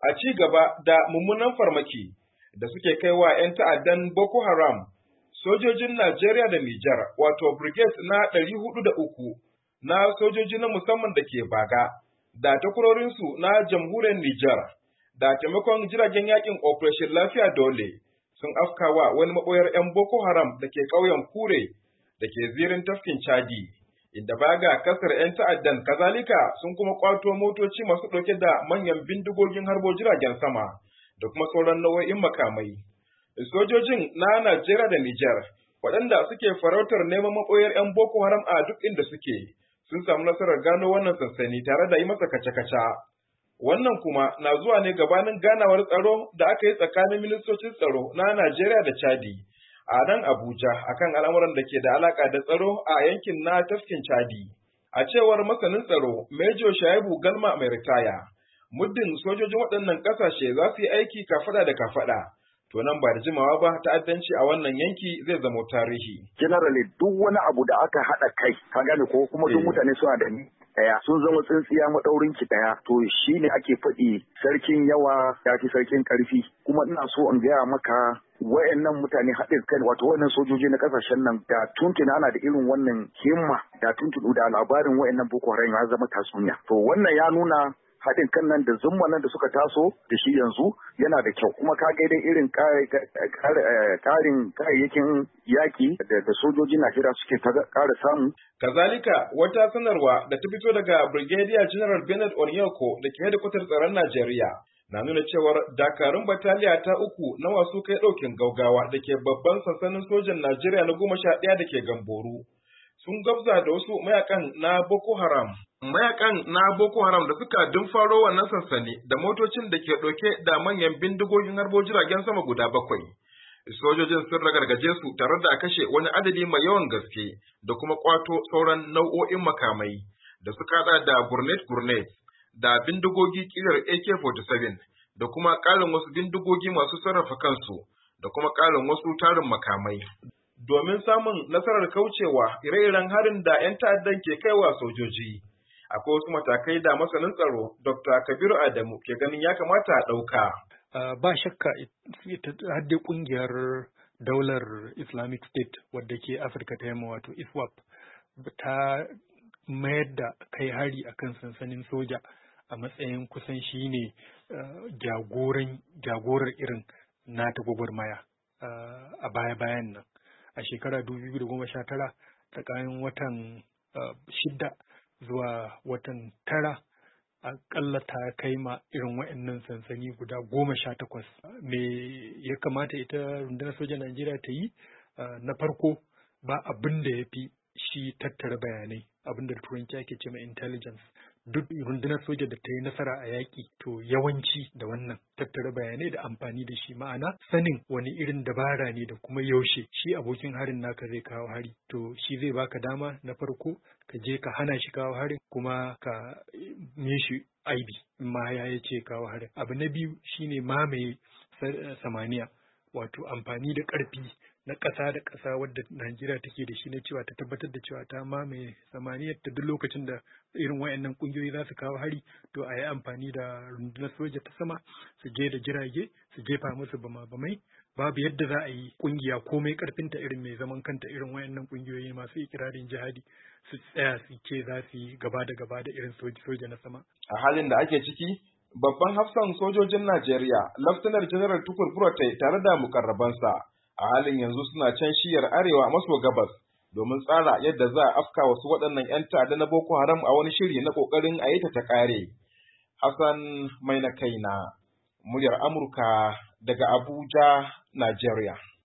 a ci gaba da mummunan farmaki da suke kai wa 'yan ta'addan Boko Haram, sojojin Najeriya da Nijar, wato Brigade na 403 na sojoji na musamman da ke Baga, da takwarorinsu na jamhuriyar Nijar, da taimakon jiragen yakin Operation Lafiya Dole sun afkawa wani maɓoyar 'yan Boko Haram da ke ƙauyen Kure da ke zirin tafkin Chadi, inda baga kasar 'yan ta'addan kazalika sun kuma kwato motoci masu ɗauke da manyan bindigogin harbo jiragen sama da kuma sauran nau'o'in makamai. Sojojin na Najeriya da Nijar, waɗanda suke farautar neman maɓoyar 'yan Boko Haram a duk inda suke, sun samu nasarar gano wannan sansani tare da yi masa kace-kace. Wannan kuma na zuwa ne gabanin ganawar tsaro da aka yi tsakanin ministocin tsaro na Najeriya da Chadi a nan Abuja akan al'amuran da ke da alaka da tsaro a yankin na tafkin Chadi. A cewar masanin tsaro, Major Shaibu Galma mai ritaya, muddin sojojin waɗannan ƙasashe za su yi aiki kafaɗa da kafaɗa, to nan ba da jimawa ba ta'addanci a wannan yanki zai zama tarihi. Generally duk wani abu da aka haɗa kai, ka gane ko kuma duk mutane suna da ni daya sun zama tsintsiya maɗaurin ki daya, to shine ake faɗi sarkin yawa ya fi sarkin ƙarfi. Kuma ina so in gaya maka wayannan mutane haɗin kai, wato wayannan sojoji na ƙasashen nan da tuntuna ana da irin wannan himma da tuntunu da labarin wayannan Boko Haram ya zama tatsuniya. To wannan ya nuna haɗin kan nan da zumma nan da suka taso da shi yanzu yana da kyau, kuma ka dai irin ƙarin kayayyakin yaƙi da sojojin Najeriya suke ƙara samu. Kazalika wata sanarwa da ta fito daga Brigadier General Bernard Onyeko da ke hedikwatar tsaron Najeriya na nuna cewar dakarun bataliya ta 3 na masu kai ɗaukin gaugawa da ke babban sansanin sojan Najeriya na 11 da ke Gamboru sun gabza da wasu mayakan na Boko Haram. Mayakan na Boko Haram da suka faro wannan sansani da motocin da ke ɗauke da manyan bindigogin harbo jiragen sama guda 7. Sojojin sun ragargaje su tare da kashe wani adadi mai yawan gaske da kuma kwato sauran nau'o'in makamai da suka haɗa da gurnet da bindigogi kirar AK-47 da kuma ƙarin wasu bindigogi masu sarrafa kansu da kuma ƙarin wasu tarin makamai. Domin samun nasarar kaucewa ire-iren harin da 'yan ta'addan ke kaiwa sojoji, akwai wasu matakai da masanin tsaro Dr. Kabiru Adamu ke ganin ya kamata a ɗauka. Ba shakka hadde ƙungiyar daular Islamic State wadda ke Afirka ta yamma wato ISWAP ta mayar da kai hari akan sansanin soja a matsayin kusan shi ne jagorar irin nata gwagwarmaya a baya-bayan nan. A shekara 2019 tsakanin watan 6 zuwa watan 9 akalla ta kai ma irin waɗannan sansani guda 18. Me ya kamata ita rundunar sojan Najeriya ta yi? Na farko ba abin da ya fi shi tattara bayanai, abin da turanci ake ce ma intelligence. Duk rundunar soja da ta yi nasara a yaƙi to yawanci da wannan tattara bayanai da amfani da shi, ma'ana sanin wani irin dabara ne da kuma yaushe shi abokin harin naka zai kawo hari, to shi zai baka dama na farko ka je ka hana shi kawo harin kuma ka mishi aibi in ma ya ce kawo harin. Abu na biyu shine mamaye samaniya, wato amfani da ƙarfi na ƙasa da ƙasa wadda Najeriya take da shi na cewa ta tabbatar da cewa ta mamaye samaniyar ta duk lokacin da irin wayannan ƙungiyoyi za su kawo hari, to a yi amfani da rundunar soja ta sama su je da jirage su jefa musu bama-bamai. Babu yadda za a yi ƙungiya komai ƙarfinta irin mai zaman kanta irin wayannan ƙungiyoyi masu ikirarin jihadi su tsaya su ce za su yi gaba da irin soja na sama. A halin da ake ciki, babban hafsan sojojin Najeriya, Laftanar General Tukur Buratai tare da mukarrabansa a halin yanzu suna can shiyar arewa maso gabas domin tsara yadda za a afka wasu waɗannan 'yan ta'adda na Boko Haram a wani shiri na ƙoƙarin a yi ta ƙare. Hassan Mai na kaina, muryar Amurka daga Abuja, Najeriya.